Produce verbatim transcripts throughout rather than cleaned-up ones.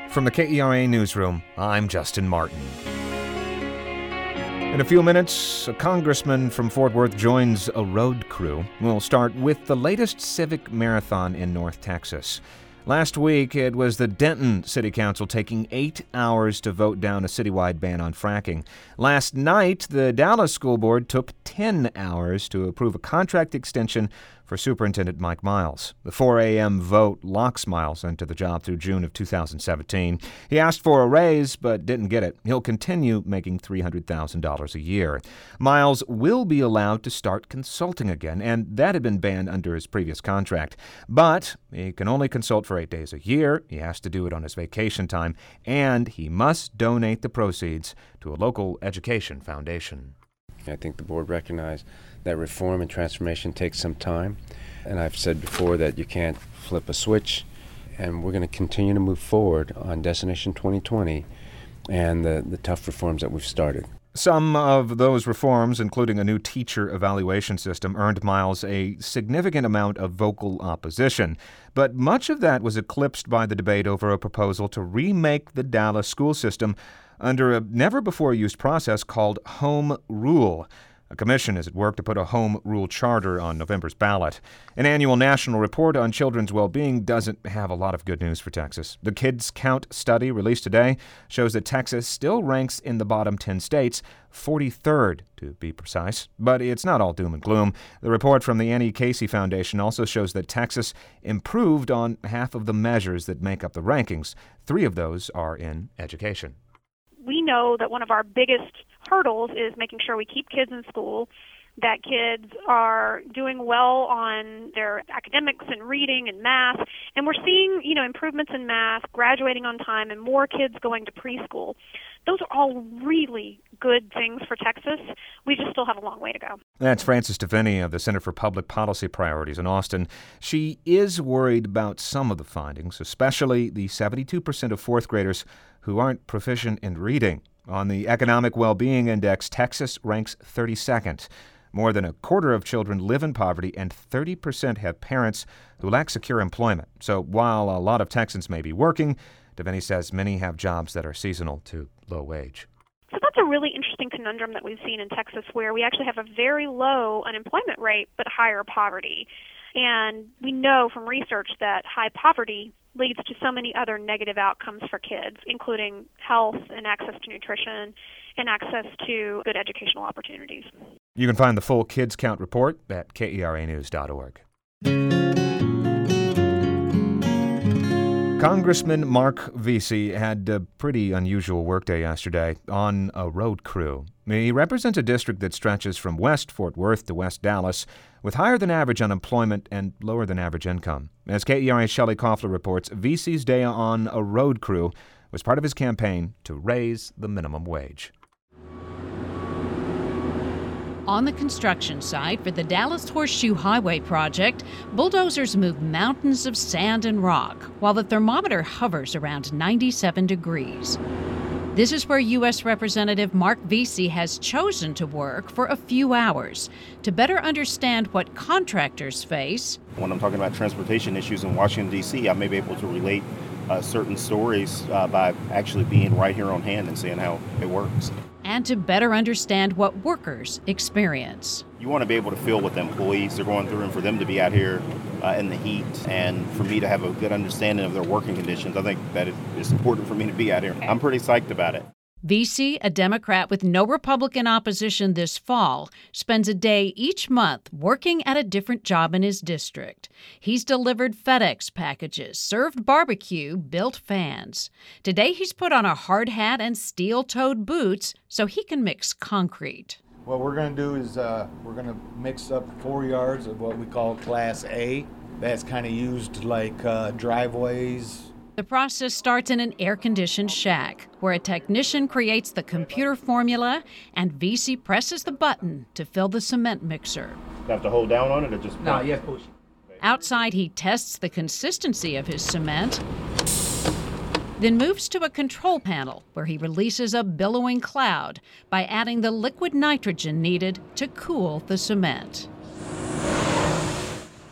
From the K E R A Newsroom, I'm Justin Martin. In a few minutes, a congressman from Fort Worth joins a road crew. We'll start with the latest civic marathon in North Texas. Last week, it was the Denton City Council taking eight hours to vote down a citywide ban on fracking. Last night, the Dallas School Board took ten hours to approve a contract extension for Superintendent Mike Miles. The four a.m. vote locks Miles into the job through June of two thousand seventeen. He asked for a raise, but didn't get it. He'll continue making three hundred thousand dollars a year. Miles will be allowed to start consulting again, and that had been banned under his previous contract. But he can only consult for eight days a year. He has to do it on his vacation time, and he must donate the proceeds to a local education foundation. I think the board recognized that reform and transformation takes some time. And I've said before that you can't flip a switch. And we're going to continue to move forward on Destination twenty twenty and the, the tough reforms that we've started. Some of those reforms, including a new teacher evaluation system, earned Miles a significant amount of vocal opposition. But much of that was eclipsed by the debate over a proposal to remake the Dallas school system under a never-before-used process called Home Rule. A commission is at work to put a Home Rule charter on November's ballot. An annual national report on children's well-being doesn't have a lot of good news for Texas. The Kids Count study released today shows that Texas still ranks in the bottom ten states, forty-third to be precise. But it's not all doom and gloom. The report from the Annie Casey Foundation also shows that Texas improved on half of the measures that make up the rankings. Three of those are in education. We know that one of our biggest hurdles is making sure we keep kids in school, that kids are doing well on their academics and reading and math, and we're seeing, you know, improvements in math, graduating on time, and more kids going to preschool. Those are all really good things for Texas. We just still have a long way to go. That's Frances Deviney of the Center for Public Policy Priorities in Austin. She is worried about some of the findings, especially the seventy-two percent of fourth graders who aren't proficient in reading. On the Economic Well-Being Index, Texas ranks thirty-second. More than a quarter of children live in poverty, and thirty percent have parents who lack secure employment. So while a lot of Texans may be working, Deviney says many have jobs that are seasonal to low wage. So that's a really interesting conundrum that we've seen in Texas, where we actually have a very low unemployment rate but higher poverty. And we know from research that high poverty leads to so many other negative outcomes for kids, including health and access to nutrition and access to good educational opportunities. You can find the full Kids Count report at K E R A news dot org. Congressman Mark Vesey had a pretty unusual workday yesterday on a road crew. He represents a district that stretches from West Fort Worth to West Dallas, with higher than average unemployment and lower than average income. As K E R A's Shelley Koffler reports, Vesey's day on a road crew was part of his campaign to raise the minimum wage. On the construction site for the Dallas Horseshoe Highway project, bulldozers move mountains of sand and rock, while the thermometer hovers around ninety-seven degrees. This is where U S Representative Mark Vesey has chosen to work for a few hours to better understand what contractors face. When I'm talking about transportation issues in Washington, D C, I may be able to relate uh, certain stories uh, by actually being right here on hand and seeing how it works. And to better understand what workers experience. You want to be able to feel what the employees are going through, and for them to be out here uh, in the heat, and for me to have a good understanding of their working conditions. I think that it's important for me to be out here. I'm pretty psyched about it. Vesey, a Democrat with no Republican opposition this fall, spends a day each month working at a different job in his district. He's delivered FedEx packages, served barbecue, built fans. Today he's put on a hard hat and steel-toed boots so he can mix concrete. What we're going to do is uh, we're going to mix up four yards of what we call Class A. That's kind of used like uh, driveways. The process starts in an air-conditioned shack, where a technician creates the computer formula and Vesey presses the button to fill the cement mixer. You have to hold down on it or just... No, yes, push. Outside, he tests the consistency of his cement, then moves to a control panel where he releases a billowing cloud by adding the liquid nitrogen needed to cool the cement.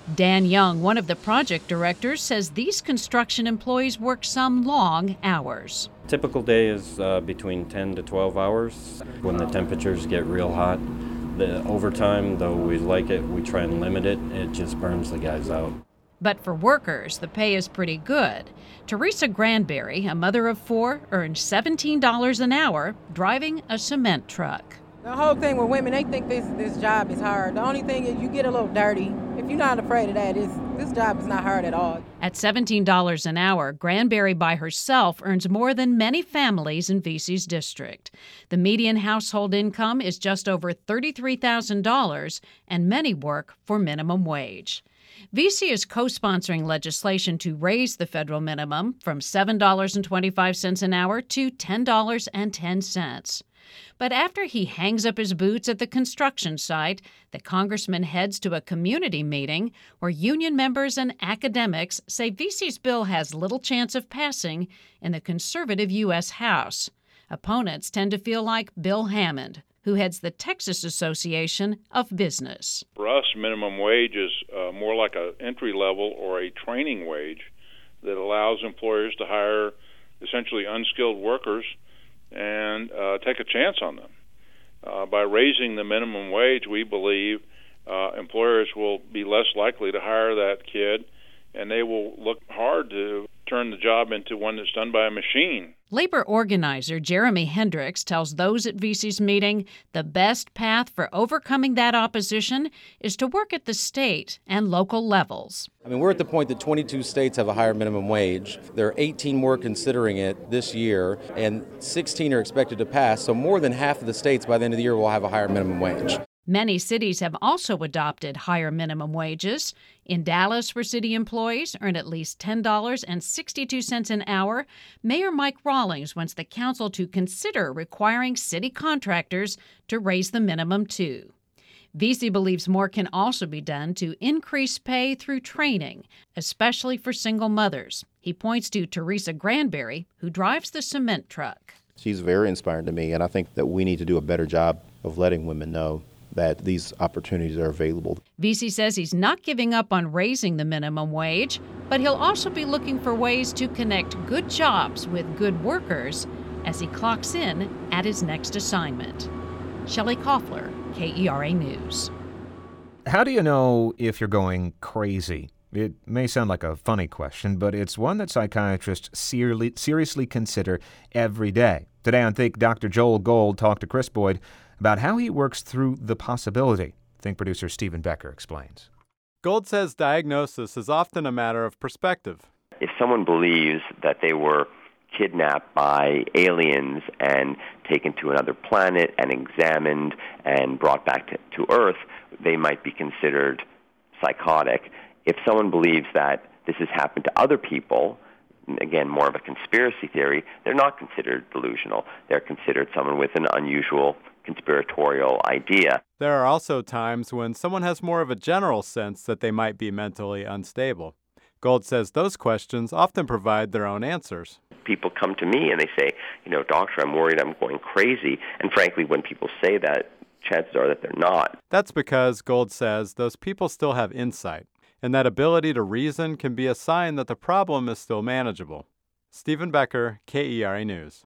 Dan Young, one of the project directors, says these construction employees work some long hours. Typical day is uh, between ten to twelve hours. When the temperatures get real hot, the overtime, though we like it, we try and limit it. It just burns the guys out. But for workers, the pay is pretty good. Teresa Granberry, a mother of four, earns seventeen dollars an hour driving a cement truck. The whole thing with women, they think this this job is hard. The only thing is you get a little dirty. If you're not afraid of that, it's, this job is not hard at all. At seventeen dollars an hour, Granberry by herself earns more than many families in V C's district. The median household income is just over thirty-three thousand dollars, and many work for minimum wage. V C is co-sponsoring legislation to raise the federal minimum from seven dollars and twenty-five cents an hour to ten dollars and ten cents. But after he hangs up his boots at the construction site, the congressman heads to a community meeting where union members and academics say V C's bill has little chance of passing in the conservative U S House. Opponents tend to feel like Bill Hammond, who heads the Texas Association of Business. For us, minimum wage is uh, more like an entry level or a training wage that allows employers to hire essentially unskilled workers and uh, take a chance on them. Uh, by raising the minimum wage, we believe uh, employers will be less likely to hire that kid, and they will look hard to turn the job into one that's done by a machine. Labor organizer Jeremy Hendricks tells those at V C's meeting the best path for overcoming that opposition is to work at the state and local levels. I mean, we're at the point that twenty-two states have a higher minimum wage. There are eighteen more considering it this year, and sixteen are expected to pass, so more than half of the states by the end of the year will have a higher minimum wage. Many cities have also adopted higher minimum wages. In Dallas, where city employees earn at least ten dollars and sixty-two cents an hour, Mayor Mike Rawlings wants the council to consider requiring city contractors to raise the minimum too. V C believes more can also be done to increase pay through training, especially for single mothers. He points to Teresa Granberry, who drives the cement truck. She's very inspiring to me, and I think that we need to do a better job of letting women know that these opportunities are available. V C says he's not giving up on raising the minimum wage, but he'll also be looking for ways to connect good jobs with good workers as he clocks in at his next assignment. Shelley Koffler, K E R A News. How do you know if you're going crazy? It may sound like a funny question, but it's one that psychiatrists seriously consider every day. Today on Think, Doctor Joel Gold talked to Chris Boyd about how he works through the possibility. Think producer Stephen Becker explains. Gold says diagnosis is often a matter of perspective. If someone believes that they were kidnapped by aliens and taken to another planet and examined and brought back to, to Earth, they might be considered psychotic. If someone believes that this has happened to other people, again, more of a conspiracy theory, they're not considered delusional. They're considered someone with an unusual conspiratorial idea. There are also times when someone has more of a general sense that they might be mentally unstable. Gold says those questions often provide their own answers. People come to me and they say, you know, doctor, I'm worried I'm going crazy. And frankly, when people say that, chances are that they're not. That's because, Gold says, those people still have insight, and that ability to reason can be a sign that the problem is still manageable. Stephen Becker, K E R A News.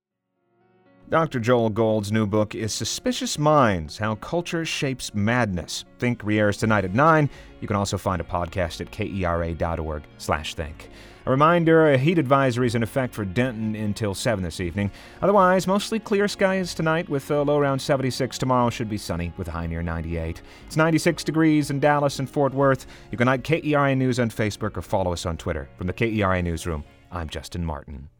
Doctor Joel Gold's new book is Suspicious Minds, How Culture Shapes Madness. Think re-airs tonight at nine. You can also find a podcast at kera.org slash think. A reminder, a heat advisory is in effect for Denton until seven this evening. Otherwise, mostly clear skies tonight with a low around seventy-six. Tomorrow should be sunny with a high near ninety-eight. It's ninety-six degrees in Dallas and Fort Worth. You can like K E R A News on Facebook or follow us on Twitter. From the K E R A Newsroom, I'm Justin Martin.